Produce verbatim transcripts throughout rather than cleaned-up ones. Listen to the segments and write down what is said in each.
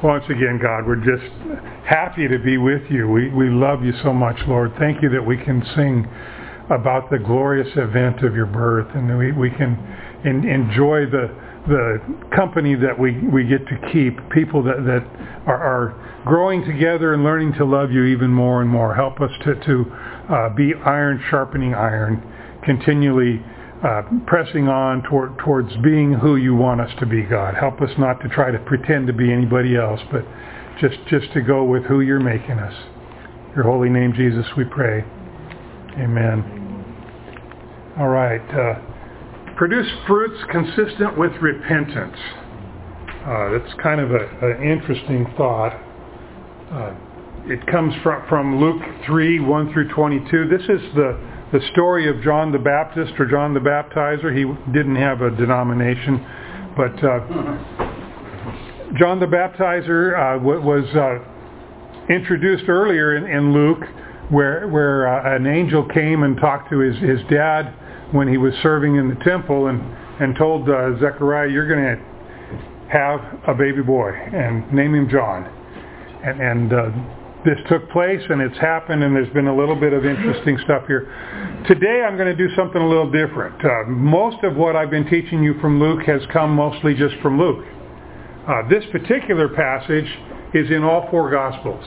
Once again, God, we're just happy to be with you. We we love you so much, Lord. Thank you that we can sing about the glorious event of your birth, and we, we can in, enjoy the the company that we, we get to keep, people that, that are, are growing together and learning to love you even more and more. Help us to, to uh, be iron sharpening iron, continually uh, pressing on toward, towards being who you want us to be, God. Help us not to try to pretend to be anybody else, but just, just to go with who you're making us. In your holy name, Jesus, we pray. Amen. All right. Uh, Produce fruits consistent with repentance. Uh, that's kind of an interesting thought. Uh, it comes from, from Luke three, one through twenty-two. This is the, the story of John the Baptist, or John the Baptizer. He didn't have a denomination, but uh, John the Baptizer uh, w- was uh, introduced earlier in, in Luke, where, where uh, an angel came and talked to his, his dad when he was serving in the temple, and, and told uh, Zechariah, you're going to have a baby boy and name him John. And, and uh, this took place, and it's happened, and there's been a little bit of interesting stuff here. Today I'm going to do something a little different. Uh, most of what I've been teaching you from Luke has come mostly just from Luke. Uh, this particular passage is in all four Gospels.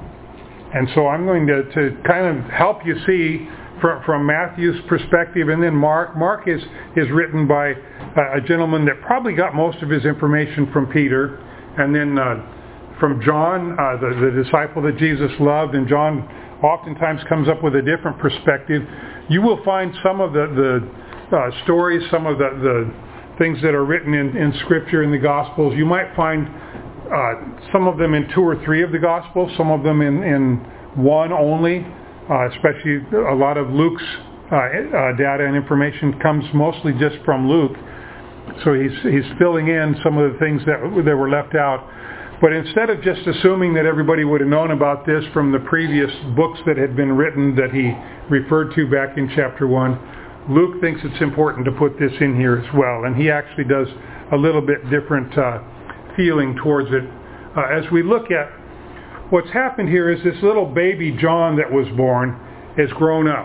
And so I'm going to, to kind of help you see From, from Matthew's perspective, and then Mark. Mark is, is written by uh, a gentleman that probably got most of his information from Peter, and then uh, from John, uh, the, the disciple that Jesus loved, and John oftentimes comes up with a different perspective. You will find some of the, the uh, stories, some of the, the things that are written in, in Scripture in the Gospels. You might find uh, some of them in two or three of the Gospels, some of them in, in one only. Uh, especially a lot of Luke's uh, uh, data and information comes mostly just from Luke. So he's he's filling in some of the things that, that were left out. But instead of just assuming that everybody would have known about this from the previous books that had been written that he referred to back in chapter one, Luke thinks it's important to put this in here as well. And he actually does a little bit different uh, feeling towards it. Uh, as we look at what's happened here is this little baby John that was born has grown up.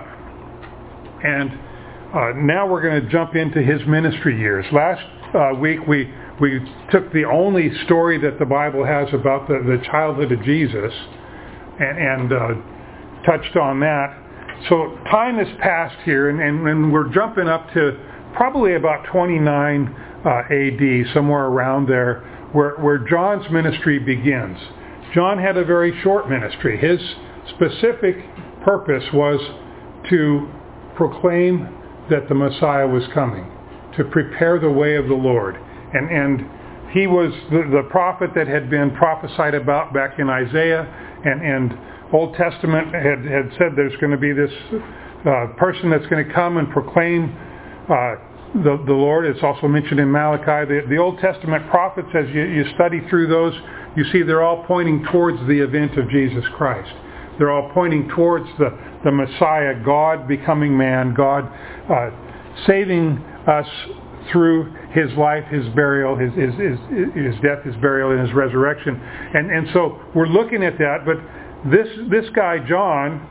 And uh, now we're going to jump into his ministry years. Last uh, week we we took the only story that the Bible has about the, the childhood of Jesus and, and uh, touched on that. So time has passed here, and, and, and we're jumping up to probably about twenty-nine uh, A D, somewhere around there, where, where John's ministry begins. John had a very short ministry. His specific purpose was to proclaim that the Messiah was coming, to prepare the way of the Lord. And, and he was the, the prophet that had been prophesied about back in Isaiah, and, and Old Testament had, had said there's going to be this uh, person that's going to come and proclaim uh, the, the Lord. It's also mentioned in Malachi. The, the Old Testament prophets, as you, you study through those, you see they're all pointing towards the event of Jesus Christ. They're all pointing towards the, the Messiah, God becoming man, God uh, saving us through his life, his burial, his, his, his, his death, his burial, and his resurrection. And, and so we're looking at that, but this, this guy, John,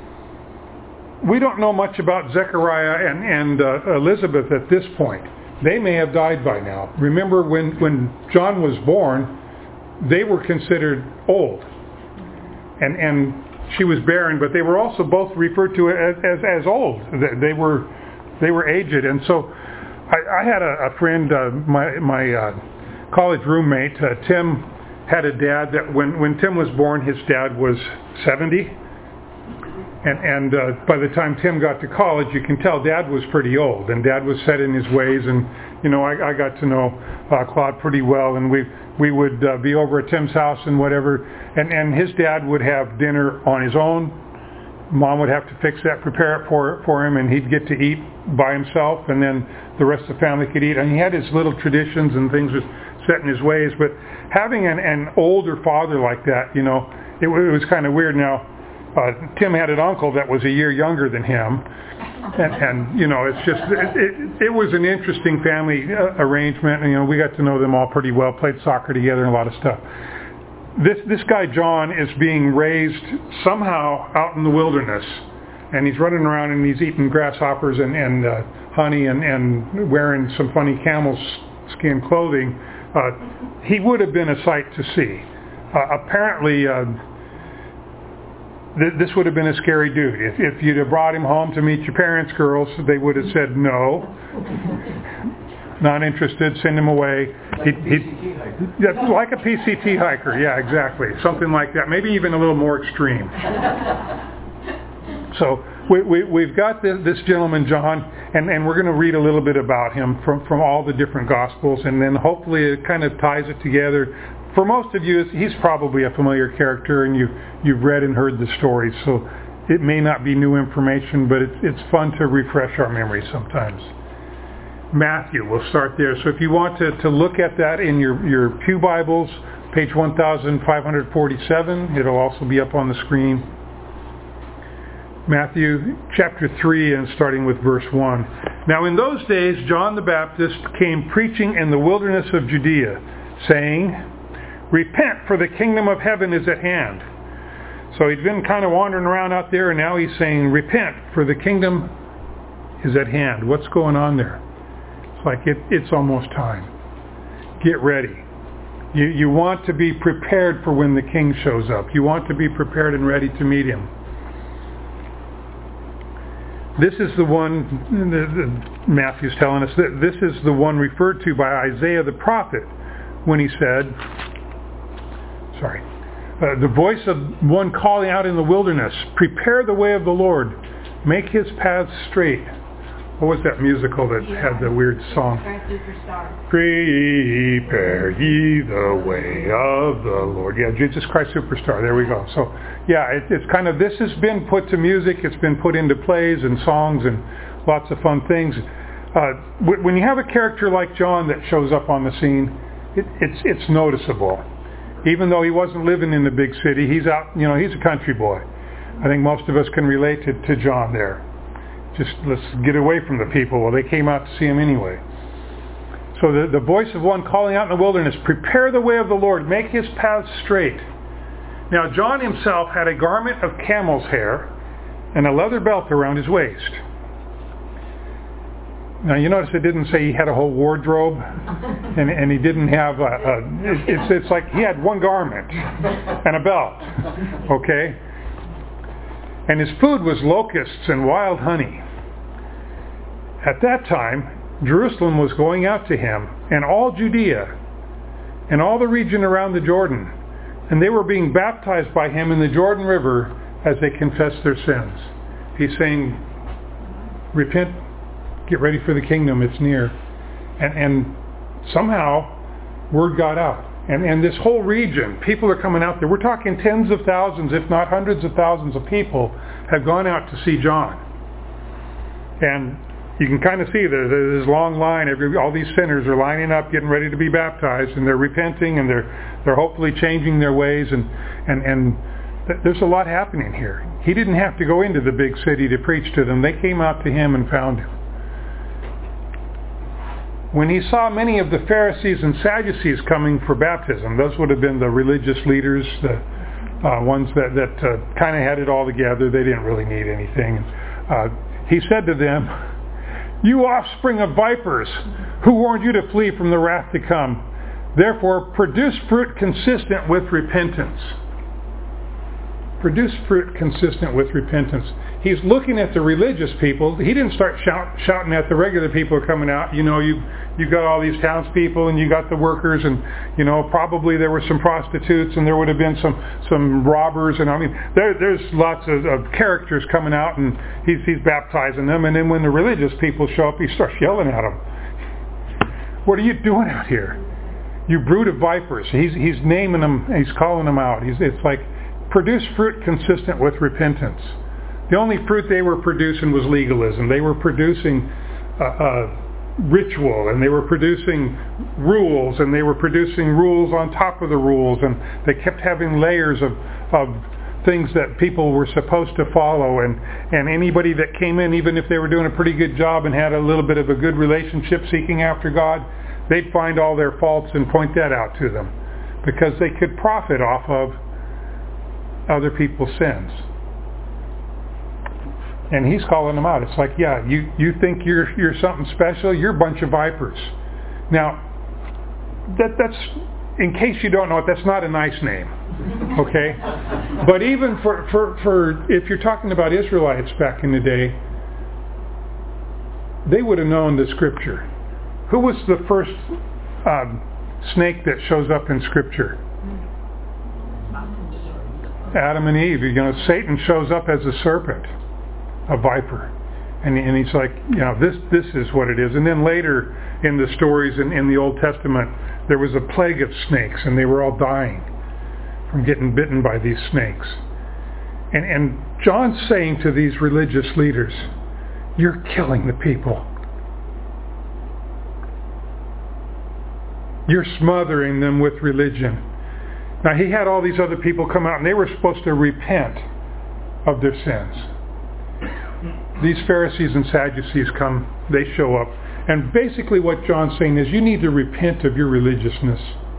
we don't know much about Zechariah and, and uh, Elizabeth at this point. They may have died by now. Remember when, when John was born, they were considered old, and and she was barren, but they were also both referred to as as, as old. They were they were aged, and so I, I had a, a friend, uh, my my uh, college roommate, uh, Tim, had a dad that when when Tim was born, his dad was seventy, and and uh, by the time Tim got to college, you can tell Dad was pretty old, and Dad was set in his ways, and you know I, I got to know uh, Claude pretty well, and we. We would uh, be over at Tim's house and whatever, and, and his dad would have dinner on his own. Mom would have to fix that, prepare it for for him, and he'd get to eat by himself, and then the rest of the family could eat. And he had his little traditions and things was set in his ways. But having an, an older father like that, you know, it, it was kind of weird. Now, uh, Tim had an uncle that was a year younger than him, and, and you know, it's just it, it, it was an interesting family uh, arrangement. And, you know, we got to know them all pretty well, played soccer together and a lot of stuff. this this guy John is being raised somehow out in the wilderness, and he's running around and he's eating grasshoppers and, and uh, honey and, and wearing some funny camel skin clothing. Uh, he would have been a sight to see. Uh, apparently, uh, th- this would have been a scary dude. If, if you'd have brought him home to meet your parents' girls, they would have said no. Not interested, send him away. He, he, yeah, like a P C T hiker, yeah, exactly. Something like that. Maybe even a little more extreme. So we, we, we've got this, this gentleman, John, and, and we're going to read a little bit about him from, from all the different Gospels, and then hopefully it kind of ties it together. For most of you, he's probably a familiar character, and you, you've read and heard the stories, so it may not be new information, but it's, it's fun to refresh our memory sometimes. Matthew, we'll start there. So if you want to, to look at that in your, your Pew Bibles, page one thousand five hundred forty-seven, it'll also be up on the screen. Matthew chapter three, and starting with verse one. Now in those days John the Baptist came preaching in the wilderness of Judea, saying, "Repent, for the kingdom of heaven is at hand." So he'd been kind of wandering around out there, and now he's saying, "Repent, for the kingdom is at hand." What's going on there? It's like it, it's almost time. Get ready. You, you want to be prepared for when the king shows up. You want to be prepared and ready to meet him. This is the one, Matthew's telling us, that this is the one referred to by Isaiah the prophet when he said, sorry, uh, the voice of one calling out in the wilderness, "Prepare the way of the Lord, make his paths straight." What was that musical that yeah. had the weird song? Prepare ye the way of the Lord. Yeah, Jesus Christ Superstar. There we go. So, yeah, it, it's kind of, this has been put to music. It's been put into plays and songs and lots of fun things. Uh, when you have a character like John that shows up on the scene, it, it's it's noticeable. Even though he wasn't living in the big city, he's out, you know, he's a country boy. I think most of us can relate to, to John there. Just let's get away from the people. Well, they came out to see him anyway. So the, the voice of one calling out in the wilderness, "Prepare the way of the Lord, make his paths straight." Now John himself had a garment of camel's hair and a leather belt around his waist. Now you notice it didn't say he had a whole wardrobe, and, and he didn't have a, a it, it's, it's like he had one garment and a belt, okay? And his food was locusts and wild honey. At that time, Jerusalem was going out to him, and all Judea, and all the region around the Jordan, and they were being baptized by him in the Jordan River as they confessed their sins. He's saying, repent, get ready for the kingdom, it's near. And, and somehow, word got out. And, and this whole region, people are coming out there. We're talking tens of thousands, if not hundreds of thousands of people have gone out to see John. And you can kind of see that there's this long line. Every, all these sinners are lining up, getting ready to be baptized, and they're repenting, and they're they're hopefully changing their ways. And, and, and there's a lot happening here. He didn't have to go into the big city to preach to them. They came out to him and found him. When he saw many of the Pharisees and Sadducees coming for baptism, those would have been the religious leaders, the uh, ones that, that uh, kind of had it all together. They didn't really need anything. Uh, he said to them, "You offspring of vipers, who warned you to flee from the wrath to come? Therefore, produce fruit consistent with repentance." Produce fruit consistent with repentance. He's looking at the religious people. He didn't start shout, shouting at the regular people who are coming out. You know, you you got all these townspeople, and you got the workers, and you know probably there were some prostitutes, and there would have been some some robbers, and I mean there there's lots of, of characters coming out, and he's he's baptizing them. And then when the religious people show up, he starts yelling at them. "What are you doing out here, you brood of vipers?" He's he's naming them. He's calling them out. He's it's like, produce fruit consistent with repentance. The only fruit they were producing was legalism. They were producing uh, uh, ritual, and they were producing rules, and they were producing rules on top of the rules, and they kept having layers of, of things that people were supposed to follow, and, and anybody that came in, even if they were doing a pretty good job and had a little bit of a good relationship seeking after God, they'd find all their faults and point that out to them. because they could profit off of other people's sins. And he's calling them out. It's like, yeah, you, you think you're you're something special? You're a bunch of vipers. Now, that that's, in case you don't know it, that's not a nice name. Okay? But even for, for, for if you're talking about Israelites back in the day, they would have known the Scripture. Who was the first um, snake that shows up in Scripture? Adam and Eve. You know, Satan shows up as a serpent, a viper, and, and he's like, you know, this this is what it is. And then later in the stories in, in the Old Testament, there was a plague of snakes, and they were all dying from getting bitten by these snakes. And and John's saying to these religious leaders, you're killing the people. You're smothering them with religion. Now, he had all these other people come out, and they were supposed to repent of their sins. These Pharisees and Sadducees come, they show up. And basically what John's saying is, you need to repent of your religiousness.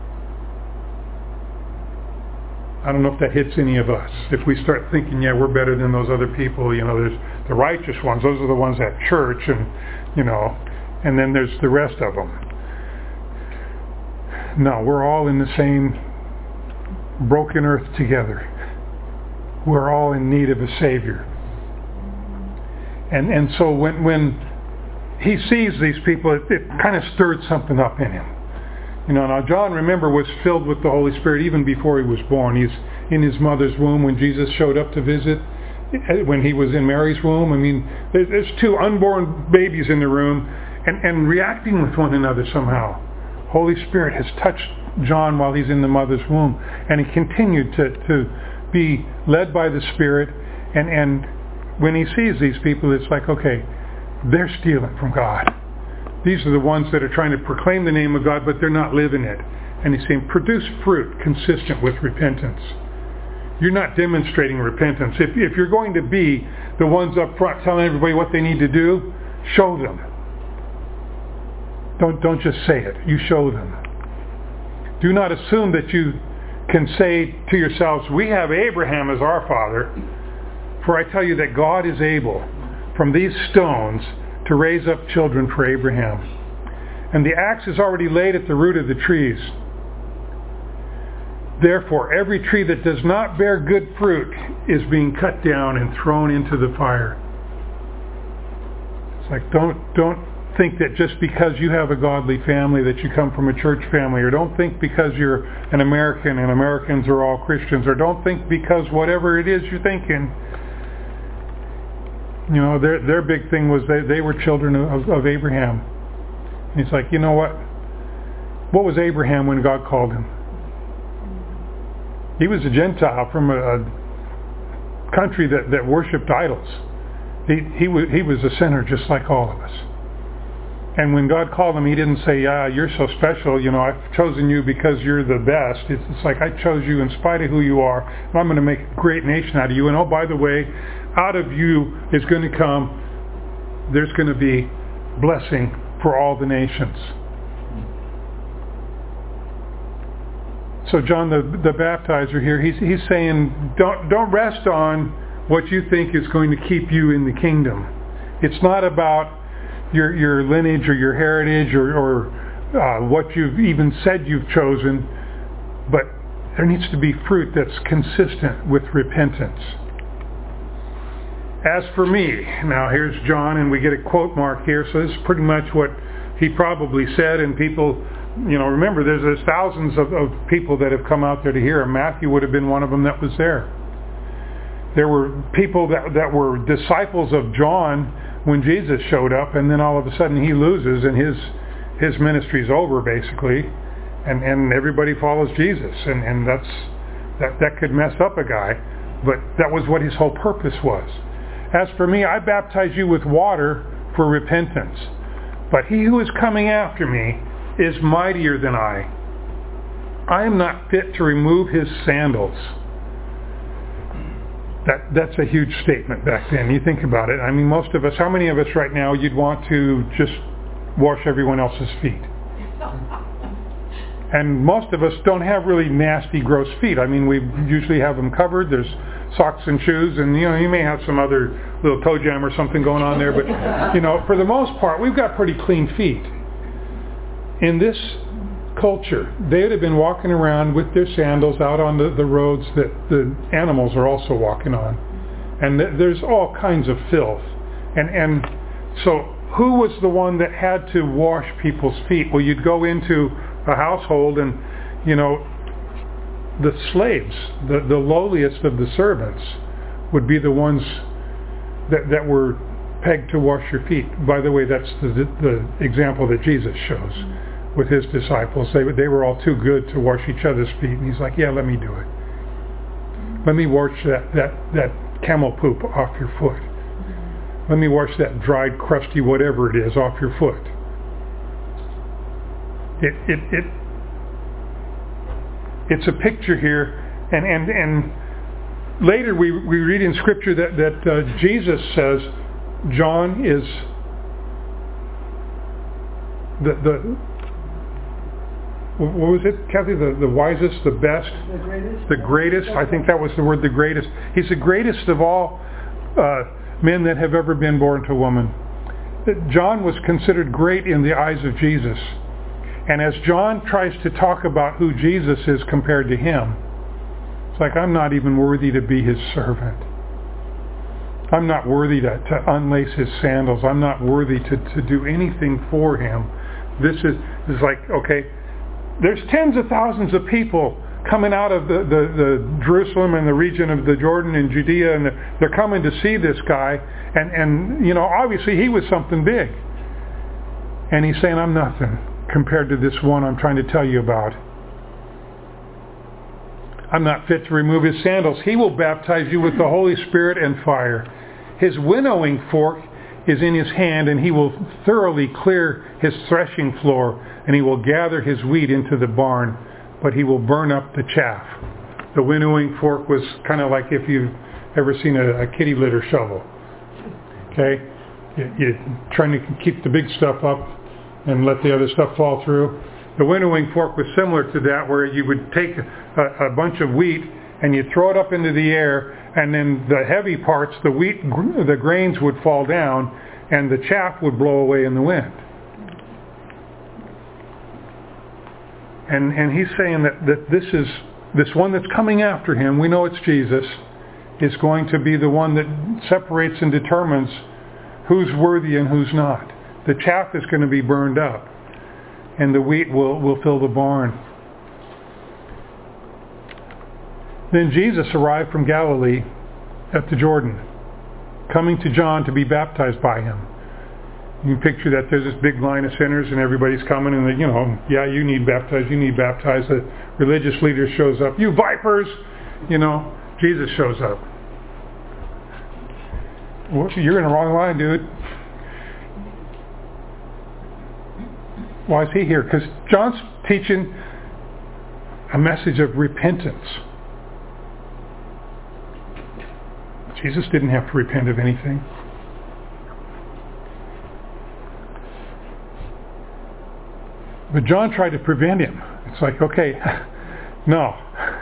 I don't know if that hits any of us. If we start thinking, yeah, we're better than those other people, you know, there's the righteous ones, those are the ones at church, and, you know, and then there's the rest of them. No, we're all in the same broken earth together. We're all in need of a Savior. And and so when when he sees these people, it, it kind of stirred something up in him. You know, now John, remember, was filled with the Holy Spirit even before he was born. He's in his mother's womb when Jesus showed up to visit, when he was in Mary's womb. I mean, there's, there's two unborn babies in the room and, and reacting with one another somehow. Holy Spirit has touched John while he's in the mother's womb, and he continued to, to be led by the Spirit, and, and when he sees these people, it's like, okay, they're stealing from God. These are the ones that are trying to proclaim the name of God, but they're not living it. And he's saying, produce fruit consistent with repentance. You're not demonstrating repentance. If, if you're going to be the ones up front telling everybody what they need to do, show them. Don't, don't just say it. You show them. Do not assume that you can say to yourselves, we have Abraham as our father, for I tell you that God is able from these stones to raise up children for Abraham. And the axe is already laid at the root of the trees. Therefore, every tree that does not bear good fruit is being cut down and thrown into the fire. It's like, don't don't think that just because you have a godly family that you come from a church family, or don't think because you're an American and Americans are all Christians, or don't think because whatever it is you're thinking. You know, their their big thing was they, they were children of, of Abraham. And he's like, you know what? What was Abraham when God called him? He was a Gentile from a, a country that, that worshipped idols. He he was he was a sinner just like all of us. And when God called him, he didn't say, yeah, you're so special, you know, I've chosen you because you're the best. It's, it's like, I chose you in spite of who you are, and I'm going to make a great nation out of you. And oh, by the way, out of you is going to come, there's going to be blessing for all the nations. So John the, the baptizer here, he's, he's saying, don't, don't rest on what you think is going to keep you in the kingdom. It's not about your your lineage or your heritage or, or uh, what you've even said you've chosen, but there needs to be fruit that's consistent with repentance. As for me, now here's John, and we get a quote mark here, so this is pretty much what he probably said, and people, you know, remember there's, there's thousands of, of people that have come out there to hear him. Matthew would have been one of them that was there. There were people that, that were disciples of John when Jesus showed up, and then all of a sudden he loses and his his ministry's over basically, and, and everybody follows Jesus, and, and that's that, that could mess up a guy, but that was what his whole purpose was. As for me, I baptize you with water for repentance, but he who is coming after me is mightier than I. I am not fit to remove his sandals. That that's a huge statement back then. You think about it. I mean, most of us, how many of us right now you'd want to just wash everyone else's feet? And most of us don't have really nasty, gross feet. I mean, we usually have them covered. There's socks and shoes, and you know, you may have some other little toe jam or something going on there, but you know, for the most part, we've got pretty clean feet. In this culture, they would have been walking around with their sandals out on the, the roads that the animals are also walking on, and th- there's all kinds of filth, and and so who was the one that had to wash people's feet? Well, you'd go into a household, and you know, the slaves, the, the lowliest of the servants, would be the ones that, that were pegged to wash your feet. By the way, that's the, the example that Jesus shows with his disciples. They, they were all too good to wash each other's feet, and he's like, yeah, let me do it. Let me wash that, that, that camel poop off your foot. Let me wash that dried, crusty whatever it is off your foot. It, it, it, it's a picture here, and, and, and later we, we read in Scripture that, that uh, Jesus says John is the, the what was it, Kathy? The, the wisest, the best? The greatest. The greatest. I think that was the word, the greatest. He's the greatest of all uh, men that have ever been born to a woman. John was considered great in the eyes of Jesus. And as John tries to talk about who Jesus is compared to him, it's like, I'm not even worthy to be his servant. I'm not worthy to, to unlace his sandals. I'm not worthy to, to do anything for him. This is, is like, okay, there's tens of thousands of people coming out of the, the, the Jerusalem and the region of the Jordan and Judea, and they're, they're coming to see this guy, and, and you know, obviously he was something big. And he's saying, I'm nothing compared to this one I'm trying to tell you about. I'm not fit to remove his sandals. He will baptize you with the Holy Spirit and fire. His winnowing fork is in his hand, and he will thoroughly clear his threshing floor, and he will gather his wheat into the barn, but he will burn up the chaff. The winnowing fork was kind of like if you've ever seen a, a kitty litter shovel. Okay? You, you're trying to keep the big stuff up and let the other stuff fall through. The winnowing fork was similar to that, where you would take a, a bunch of wheat and you throw it up into the air, and then the heavy parts, the wheat, the grains would fall down, and the chaff would blow away in the wind. And and he's saying that, that this is this one that's coming after him, we know it's Jesus, is going to be the one that separates and determines who's worthy and who's not. The chaff is going to be burned up, and the wheat will, will fill the barn. Then Jesus arrived from Galilee at the Jordan, coming to John to be baptized by him. You can picture that there's this big line of sinners, and everybody's coming, and they, you know, yeah, you need baptized, you need baptized. The religious leader shows up. You vipers! You know, Jesus shows up. Well, you're in the wrong line, dude. Why is he here? Because John's teaching a message of repentance. Jesus didn't have to repent of anything. But John tried to prevent him. It's like, okay, no.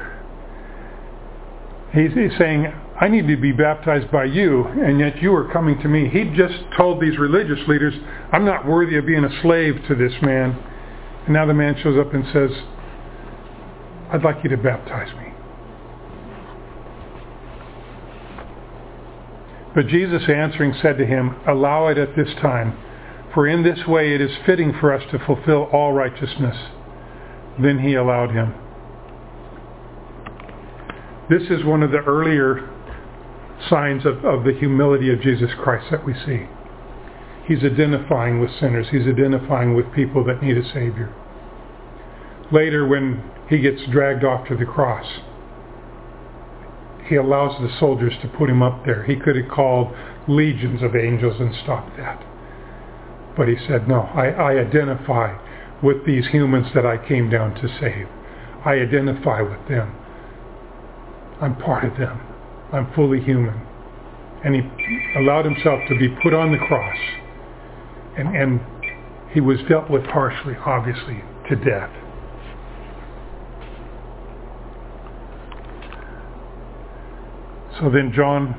He's, he's saying, I need to be baptized by you, and yet you are coming to me. He just told these religious leaders, I'm not worthy of being a slave to this man. And now the man shows up and says, I'd like you to baptize me. But Jesus answering said to him, allow it at this time, for in this way it is fitting for us to fulfill all righteousness. Then he allowed him. This is one of the earlier signs of, of the humility of Jesus Christ that we see. He's identifying with sinners. He's identifying with people that need a Savior. Later, when he gets dragged off to the cross, he allows the soldiers to put him up there. He could have called legions of angels and stopped that. But he said, no, I, I identify with these humans that I came down to save. I identify with them. I'm part of them. I'm fully human. And he allowed himself to be put on the cross. And, and he was dealt with harshly, obviously, to death. So then John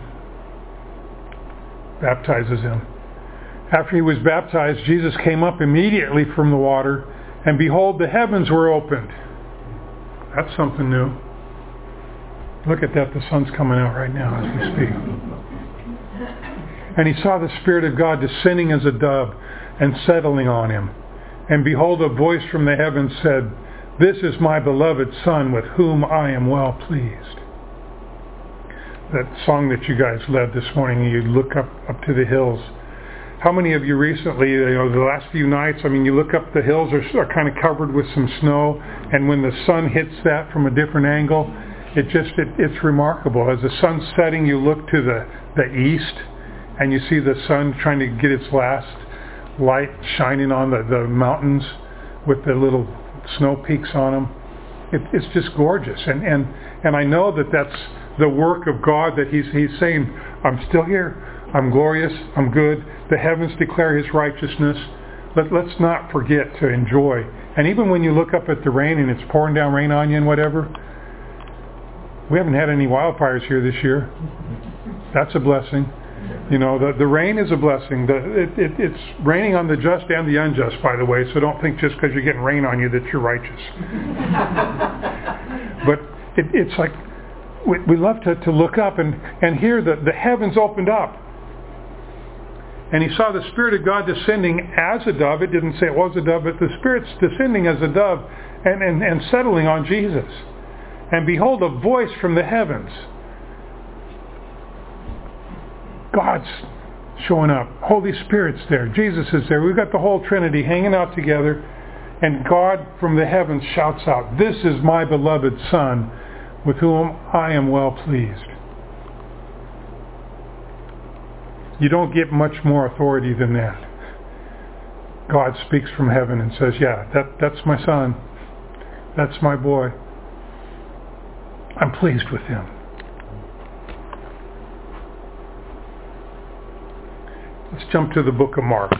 baptizes him. After he was baptized, Jesus came up immediately from the water, and behold, the heavens were opened. That's something new. Look at that, the sun's coming out right now as we speak. And he saw the Spirit of God descending as a dove and settling on him. And behold, a voice from the heavens said, "This is my beloved Son, with whom I am well pleased." That song that you guys led this morning, you look up, up to the hills. How many of you recently, you know, the last few nights, I mean, you look up, the hills are, are kind of covered with some snow, and when the sun hits that from a different angle, it just, it, it's remarkable. As the sun's setting, you look to the, the east, and you see the sun trying to get its last light shining on the, the mountains with the little snow peaks on them. It, it's just gorgeous. And, and, and I know that that's the work of God, that he's, he's saying, I'm still here. I'm glorious. I'm good. The heavens declare his righteousness. Let, let's not forget to enjoy. And even when you look up at the rain and it's pouring down rain on you and whatever, we haven't had any wildfires here this year. That's a blessing. You know, the, the rain is a blessing. The, it, it, it's raining on the just and the unjust, by the way, so don't think just because you're getting rain on you that you're righteous. But it, it's like, we, we love to, to look up and, and hear the, the heavens opened up. And he saw the Spirit of God descending as a dove. It didn't say it was a dove, but the Spirit's descending as a dove and, and, and settling on Jesus. And behold, a voice from the heavens. God's showing up. Holy Spirit's there. Jesus is there. We've got the whole Trinity hanging out together. And God from the heavens shouts out, "This is my beloved Son, with whom I am well pleased." You don't get much more authority than that. God speaks from heaven and says, yeah, that, that's my son. That's my boy. I'm pleased with him. Let's jump to the book of Mark.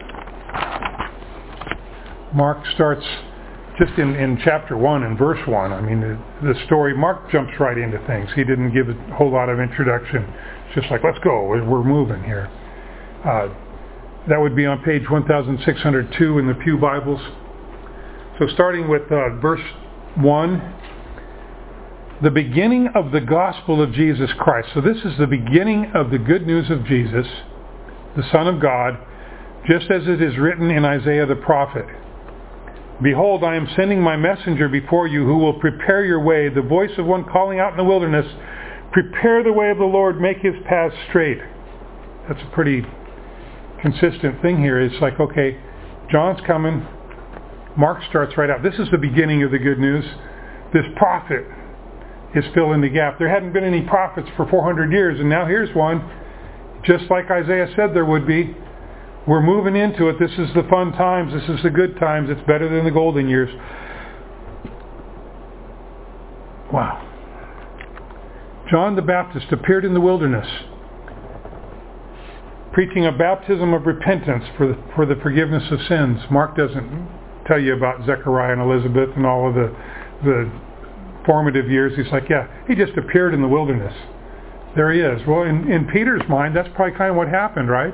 Mark starts just in, in chapter one and verse one. I mean, the, the story, Mark jumps right into things. He didn't give a whole lot of introduction. It's just like, let's go, we're, we're moving here. Uh, that would be on page one thousand six hundred two in the Pew Bibles. So starting with uh, verse one, the beginning of the gospel of Jesus Christ. So this is the beginning of the good news of Jesus, the Son of God, just as it is written in Isaiah the prophet. "Behold, I am sending my messenger before you, who will prepare your way, the voice of one calling out in the wilderness, prepare the way of the Lord, make his paths straight." That's a pretty consistent thing here. It's like, okay, John's coming. Mark starts right out. This is the beginning of the good news. This prophet is filling the gap. There hadn't been any prophets for four hundred years, and now here's one, just like Isaiah said there would be. We're moving into it. This is the fun times. This is the good times. It's better than the golden years. Wow. John the Baptist appeared in the wilderness, preaching a baptism of repentance for the, for the forgiveness of sins. Mark doesn't tell you about Zechariah and Elizabeth and all of the, the formative years. He's like, yeah, he just appeared in the wilderness. There he is. Well, in, in Peter's mind, that's probably kind of what happened, right?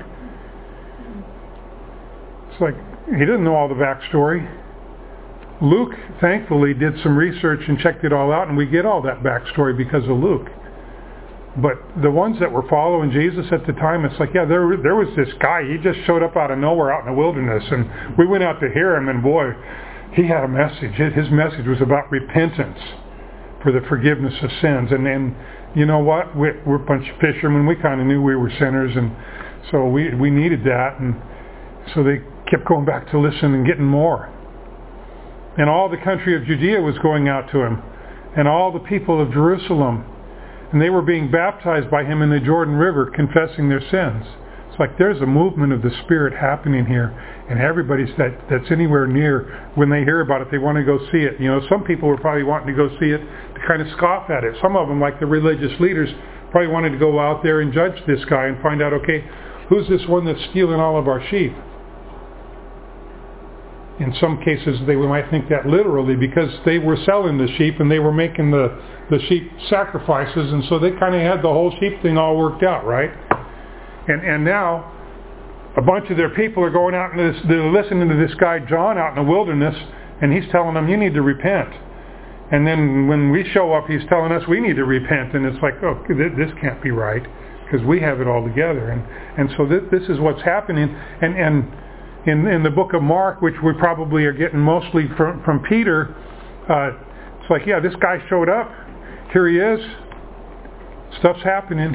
It's like, he didn't know all the backstory. Luke, thankfully, did some research and checked it all out, and we get all that backstory because of Luke. But the ones that were following Jesus at the time, it's like, yeah, there, there was this guy. He just showed up out of nowhere out in the wilderness, and we went out to hear him, and boy, he had a message. His message was about repentance for the forgiveness of sins. And then, you know what? We, we're a bunch of fishermen. We kind of knew we were sinners, and so we, we needed that. And so they kept going back to listen and getting more. And all the country of Judea was going out to him, and all the people of Jerusalem. And they were being baptized by him in the Jordan River, confessing their sins. It's like there's a movement of the Spirit happening here. And everybody that, that's anywhere near, when they hear about it, they want to go see it. You know, some people were probably wanting to go see it to kind of scoff at it. Some of them, like the religious leaders, probably wanted to go out there and judge this guy and find out, okay, who's this one that's stealing all of our sheep? In some cases, they might think that literally because they were selling the sheep and they were making the, the sheep sacrifices, and so they kind of had the whole sheep thing all worked out, right? And and now a bunch of their people are going out and this, they're listening to this guy John out in the wilderness, and he's telling them, you need to repent. And then when we show up, he's telling us we need to repent, and it's like, oh, this can't be right because we have it all together. And and so this, this is what's happening. And and In, in the book of Mark, which we probably are getting mostly from, from Peter, uh, it's like, yeah, this guy showed up. Here he is. Stuff's happening.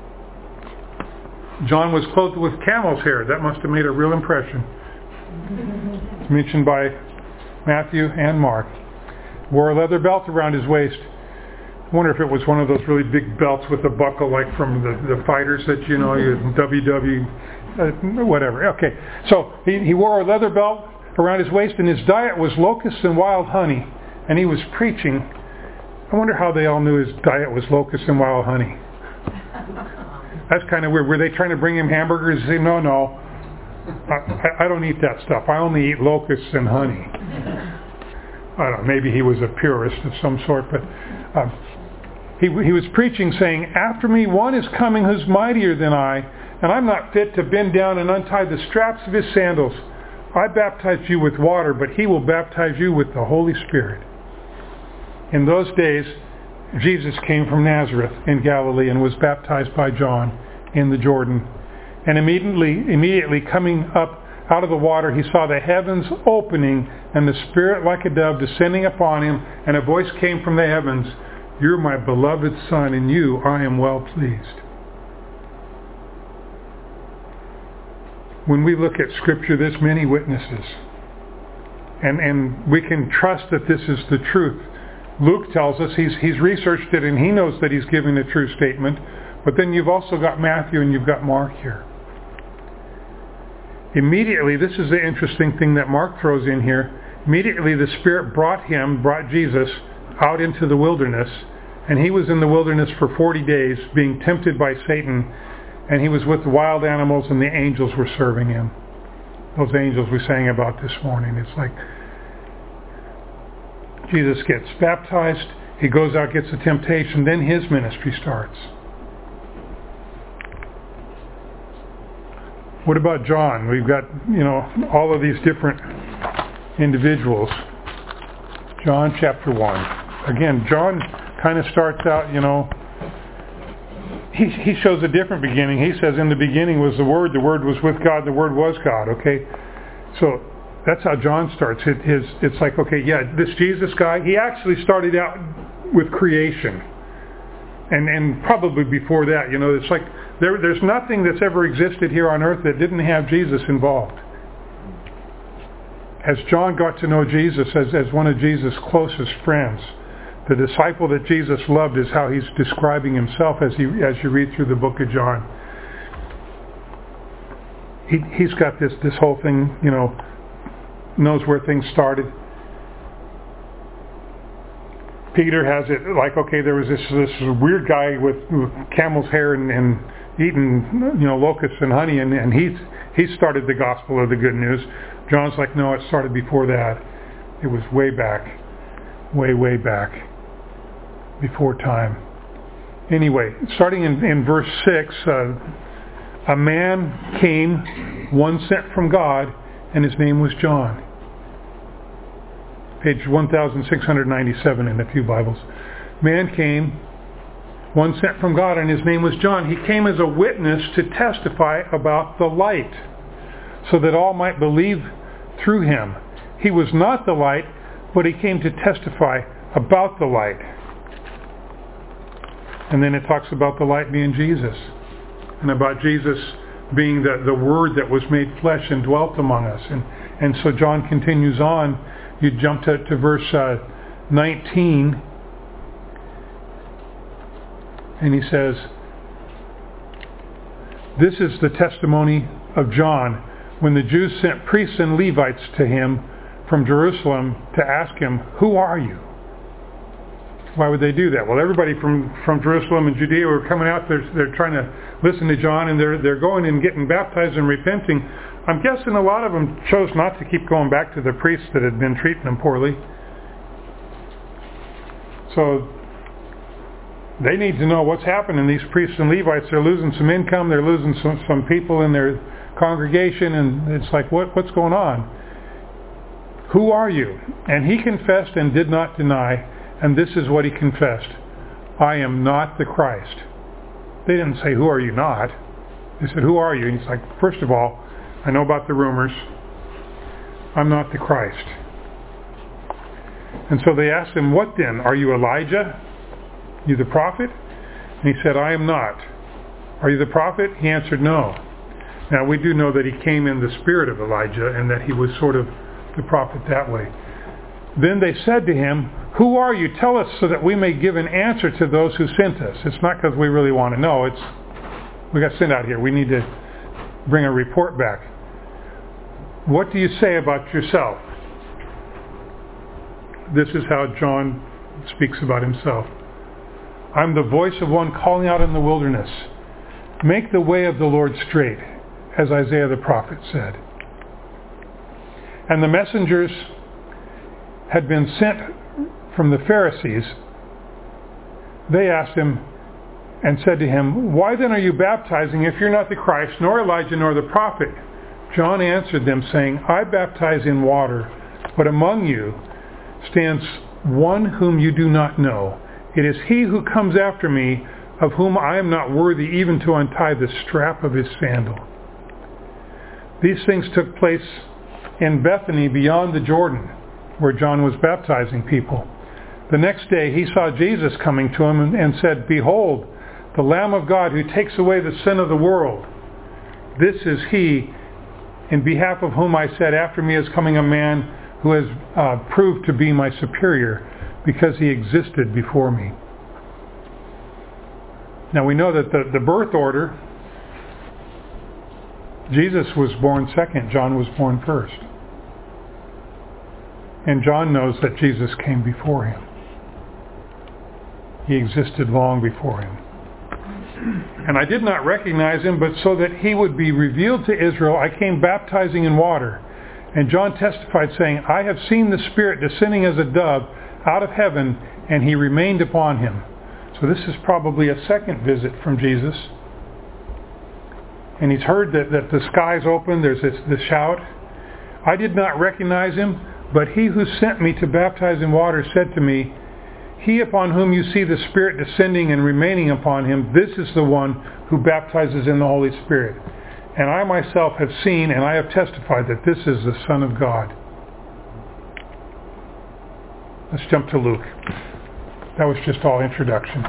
John was clothed with camel's hair. That must have made a real impression. It's mentioned by Matthew and Mark. Wore a leather belt around his waist. I wonder if it was one of those really big belts with a buckle like from the, the fighters that, you know, you W W E. Uh, whatever. Okay. So he, he wore a leather belt around his waist, and his diet was locusts and wild honey. And he was preaching. I wonder how they all knew his diet was locusts and wild honey. That's kind of weird. Were they trying to bring him hamburgers? Say, no, no. I, I don't eat that stuff. I only eat locusts and honey. I don't know. Maybe he was a purist of some sort, but um, he he was preaching, saying, "After me, one is coming who's mightier than I, and I'm not fit to bend down and untie the straps of his sandals. I baptize you with water, but he will baptize you with the Holy Spirit." In those days, Jesus came from Nazareth in Galilee and was baptized by John in the Jordan. And immediately, immediately coming up out of the water, he saw the heavens opening and the Spirit like a dove descending upon him, and a voice came from the heavens, "You're my beloved Son, in you I am well pleased." When we look at Scripture, there's many witnesses. And and we can trust that this is the truth. Luke tells us he's he's researched it and he knows that he's giving a true statement. But then you've also got Matthew and you've got Mark here. Immediately, this is the interesting thing that Mark throws in here. Immediately the Spirit brought him, brought Jesus out into the wilderness. And he was in the wilderness for forty days being tempted by Satan. And he was with the wild animals and the angels were serving him. Those angels we sang about this morning. It's like Jesus gets baptized, he goes out, gets the temptation, then his ministry starts. What about John? We've got, you know, all of these different individuals. John chapter one. Again, John kind of starts out, you know, he he shows a different beginning. He says, in the beginning was the Word, the Word was with God, the Word was God, okay? So that's how John starts. It, his, it's like, okay, yeah, this Jesus guy, he actually started out with creation. And and probably before that, you know, it's like there there's nothing that's ever existed here on earth that didn't have Jesus involved. As John got to know Jesus as, as one of Jesus' closest friends, the disciple that Jesus loved is how he's describing himself as he as you read through the book of John. He he's got this this whole thing, you know, knows where things started. Peter has it like, okay, there was this this weird guy with, with camel's hair and, and eating, you know, locusts and honey, and, and he he started the gospel of the good news. John's like, no, it started before that. It was way back, way way back, before time. Anyway, starting in, in verse six, uh, a man came, one sent from God, and his name was John. Page one thousand six hundred ninety-seven in a few Bibles. Man came, one sent from God, and his name was John. He came as a witness to testify about the light, so that all might believe through him. He was not the light, but he came to testify about the light. And then it talks about the light being Jesus, and about Jesus being the, the Word that was made flesh and dwelt among us. And, and so John continues on. You jump to, to verse uh, nineteen, and he says, "This is the testimony of John when the Jews sent priests and Levites to him from Jerusalem to ask him, 'Who are you?'" Why would they do that? Well, everybody from, from Jerusalem and Judea were coming out. They're, they're trying to listen to John, and they're they're going and getting baptized and repenting I'm guessing a lot of them chose not to keep going back to the priests that had been treating them poorly. So they need to know what's happening. These priests and Levites, they're losing some income, they're losing some, some people in their congregation, and it's like, what what's going on? Who are you? And he confessed and did not deny, and this is what he confessed. I am not the Christ. They didn't say, who are you not? They said, who are you? And he's like, first of all, I know about the rumors. I'm not the Christ. And so they asked him, what then? Are you Elijah? You the prophet? And he said, I am not. Are you the prophet? He answered, no. Now we do know that he came in the spirit of Elijah and that he was sort of the prophet that way. Then they said to him, who are you? Tell us so that we may give an answer to those who sent us. It's not because we really want to know. It's we got sent out here. We need to bring a report back. What do you say about yourself? This is how John speaks about himself. I'm the voice of one calling out in the wilderness. Make the way of the Lord straight, as Isaiah the prophet said. And the messengers had been sent from the Pharisees. They asked him and said to him, why then are you baptizing if you're not the Christ, nor Elijah, nor the prophet? John answered them, saying, I baptize in water, but among you stands one whom you do not know. It is he who comes after me, of whom I am not worthy even to untie the strap of his sandal. These things took place in Bethany beyond the Jordan, where John was baptizing people. The next day he saw Jesus coming to him and, and said, behold, the Lamb of God who takes away the sin of the world. This is he in behalf of whom I said, after me is coming a man who has uh, proved to be my superior, because he existed before me. Now we know that the, the birth order, Jesus was born second, John was born first. And John knows that Jesus came before him. He existed long before him. And I did not recognize him, but so that he would be revealed to Israel, I came baptizing in water. And John testified, saying, I have seen the Spirit descending as a dove out of heaven, and he remained upon him. So this is probably a second visit from Jesus. And he's heard that, that the skies open, there's this, this shout. I did not recognize him, but he who sent me to baptize in water said to me, he upon whom you see the Spirit descending and remaining upon him, this is the one who baptizes in the Holy Spirit. And I myself have seen and I have testified that this is the Son of God. Let's jump to Luke. That was just all introduction.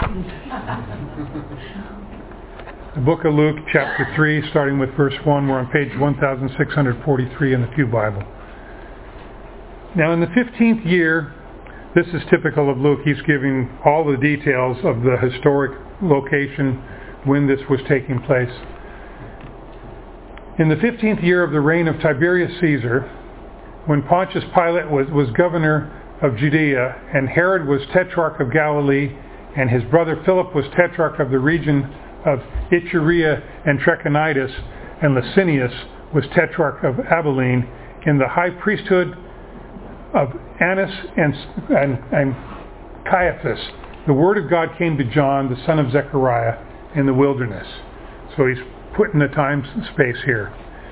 The book of Luke, chapter three, starting with verse one. We're on page one thousand six hundred forty-three in the Pew Bible. Now in the fifteenth year, this is typical of Luke. He's giving all the details of the historic location when this was taking place. In the fifteenth year of the reign of Tiberius Caesar, when Pontius Pilate was, was governor of Judea, and Herod was tetrarch of Galilee, and his brother Philip was tetrarch of the region of Iturea and Trachonitis, and Licinius was tetrarch of Abilene, in the high priesthood of Annas and, and, and Caiaphas, the word of God came to John, the son of Zechariah, in the wilderness. So he's putting the time and space here.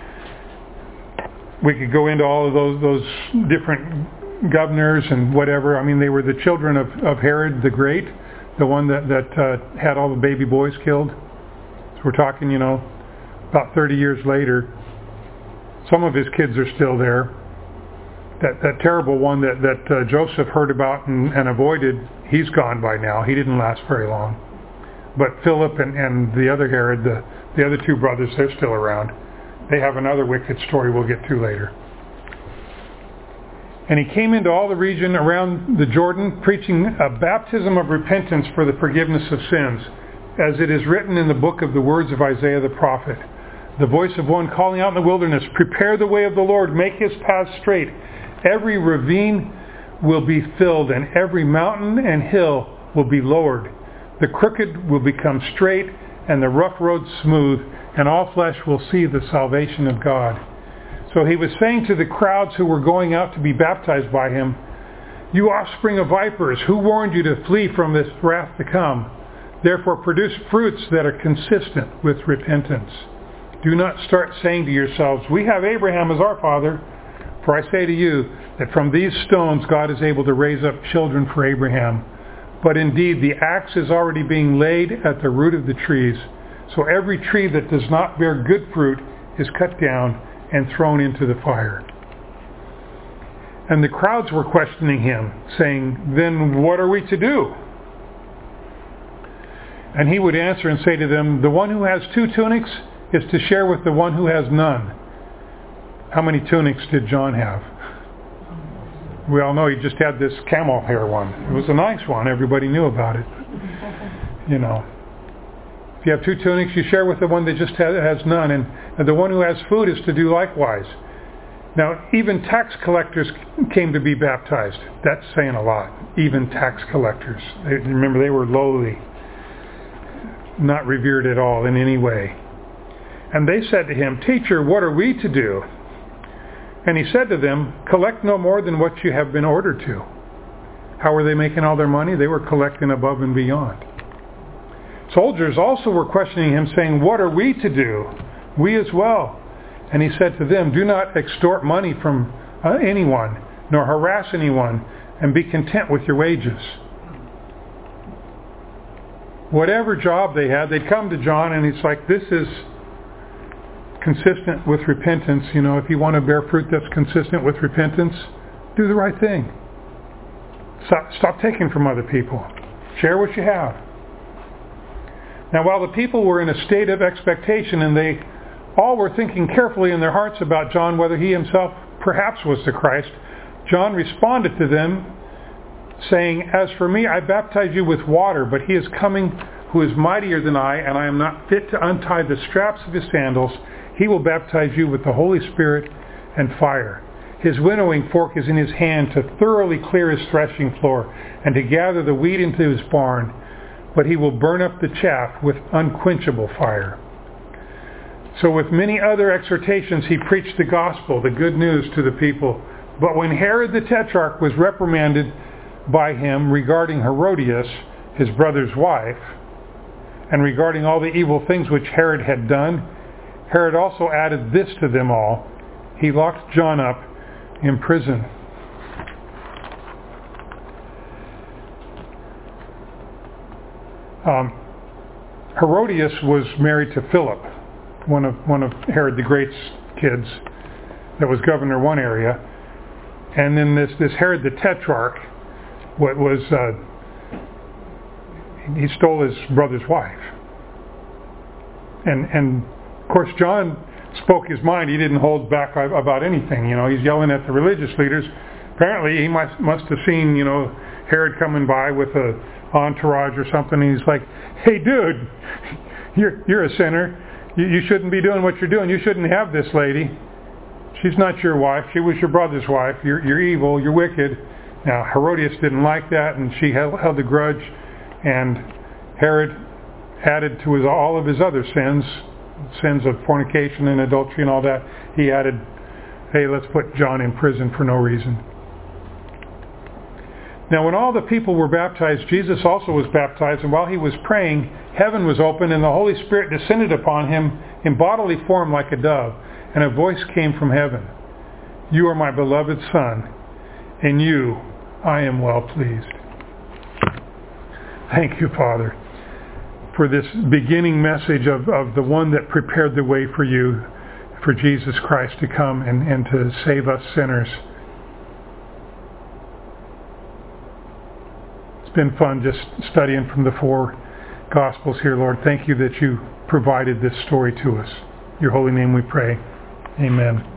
We could go into all of those those different governors and whatever. I mean, they were the children of, of Herod the Great, the one that, that uh, had all the baby boys killed. So we're talking, you know, about thirty years later. Some of his kids are still there. That that terrible one that, that uh, Joseph heard about and, and avoided, he's gone by now. He didn't last very long. But Philip and, and the other Herod, the, the other two brothers, they're still around. They have another wicked story we'll get to later. And he came into all the region around the Jordan, preaching a baptism of repentance for the forgiveness of sins, as it is written in the book of the words of Isaiah the prophet. The voice of one calling out in the wilderness, prepare the way of the Lord, make his path straight. Every ravine will be filled, and every mountain and hill will be lowered. The crooked will become straight, and the rough road smooth, and all flesh will see the salvation of God. So he was saying to the crowds who were going out to be baptized by him, "You offspring of vipers, who warned you to flee from this wrath to come? Therefore produce fruits that are consistent with repentance. Do not start saying to yourselves, 'We have Abraham as our father.' For I say to you that from these stones God is able to raise up children for Abraham. But indeed the axe is already being laid at the root of the trees. So every tree that does not bear good fruit is cut down and thrown into the fire." And the crowds were questioning him, saying, "Then what are we to do?" And he would answer and say to them, "The one who has two tunics is to share with the one who has none." How many tunics did John have? We all know he just had this camel hair one. It was a nice one. Everybody knew about it. You know. If you have two tunics, you share with the one that just has none. And the one who has food is to do likewise. Now, even tax collectors came to be baptized. That's saying a lot. Even tax collectors. They, remember, they were lowly. Not revered at all in any way. And they said to him, "Teacher, what are we to do?" And he said to them, "Collect no more than what you have been ordered to." How were they making all their money? They were collecting above and beyond. Soldiers also were questioning him, saying, "What are we to do? We as well." And he said to them, "Do not extort money from uh, anyone, nor harass anyone, and be content with your wages." Whatever job they had, they'd come to John, and he's like, "This is consistent with repentance. You know, if you want to bear fruit that's consistent with repentance, do the right thing. Stop, stop taking from other people. Share what you have." Now, while the people were in a state of expectation, and they all were thinking carefully in their hearts about John, whether he himself perhaps was the Christ, John responded to them, saying, "As for me, I baptize you with water, but he is coming who is mightier than I, and I am not fit to untie the straps of his sandals. He will baptize you with the Holy Spirit and fire. His winnowing fork is in his hand to thoroughly clear his threshing floor and to gather the wheat into his barn, but he will burn up the chaff with unquenchable fire." So with many other exhortations he preached the gospel, the good news, to the people. But when Herod the Tetrarch was reprimanded by him regarding Herodias, his brother's wife, and regarding all the evil things which Herod had done, Herod also added this to them all: he locked John up in prison. Um, Herodias was married to Philip, one of one of Herod the Great's kids, that was governor of one area, and then this this Herod the Tetrarch, what was uh, he stole his brother's wife, and and. Of course, John spoke his mind. He didn't hold back about anything. You know, he's yelling at the religious leaders. Apparently, he must must have seen, you know, Herod coming by with a entourage or something. And he's like, "Hey, dude, you're you're a sinner. You, you shouldn't be doing what you're doing. You shouldn't have this lady. She's not your wife. She was your brother's wife. You're you're evil. You're wicked." Now, Herodias didn't like that, and she held, held a grudge. And Herod added to his all of his other sins. Sins of fornication and adultery and all that, he added, "Hey, let's put John in prison for no reason." Now when all the people were baptized, Jesus also was baptized, and while he was praying, heaven was opened, and the Holy Spirit descended upon him in bodily form like a dove, and a voice came from heaven: "You are my beloved Son, in you I am well pleased." Thank you, Father, for this beginning message of, of the one that prepared the way for you, for Jesus Christ to come and, and to save us sinners. It's been fun just studying from the four Gospels here, Lord. Thank you that you provided this story to us. In your holy name we pray. Amen.